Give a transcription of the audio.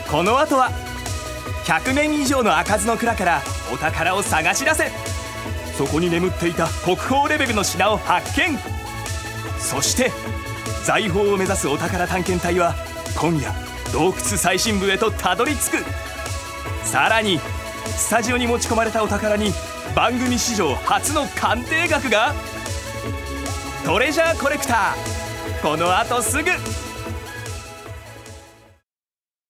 この後は100年以上の開かずの蔵からお宝を探し出せ。そこに眠っていた国宝レベルの品を発見。そして財宝を目指すお宝探検隊は今夜洞窟最深部へとたどり着く。さらにスタジオに持ち込まれたお宝に番組史上初の鑑定額が。トレジャーコレクター、この後すぐ。